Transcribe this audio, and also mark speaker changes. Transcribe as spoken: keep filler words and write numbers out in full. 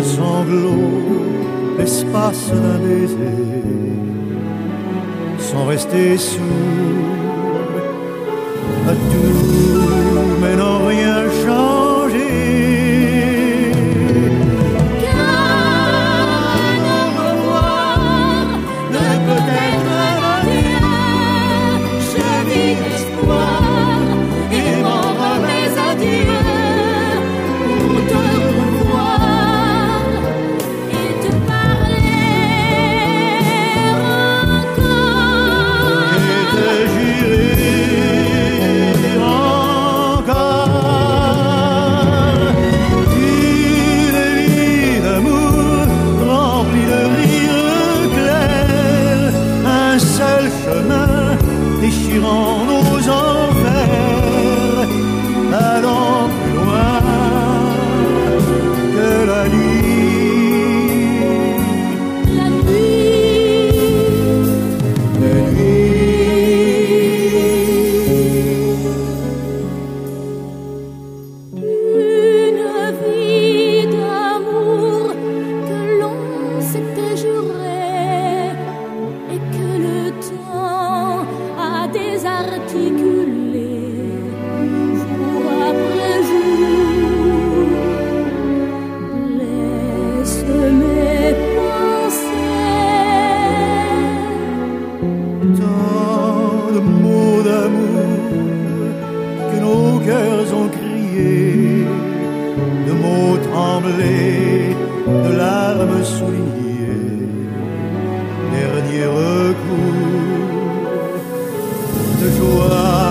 Speaker 1: sanglot, l'espace d'un baiser, sans rester sourd à tout, mais n'ont rien changé.
Speaker 2: Car au revoir ne peut être adieu. Je vis l'espoir et m'en remets à Dieu pour te revoir et te parler encore
Speaker 1: Et te jurer encore une vie d'amour remplie de rires clairs, un seul chemin déchirant nos enfers, allant plus loin que la nuit,
Speaker 2: la nuit.
Speaker 1: de
Speaker 2: Une vie d'amour que l'on s'était juré et que le temps a désarticulé jour après jour. Blesse mes pensées.
Speaker 1: tant de mots d'amour que nos cœurs ont criés, de mots tremblés, de larmes soulignées, dernier recours de joie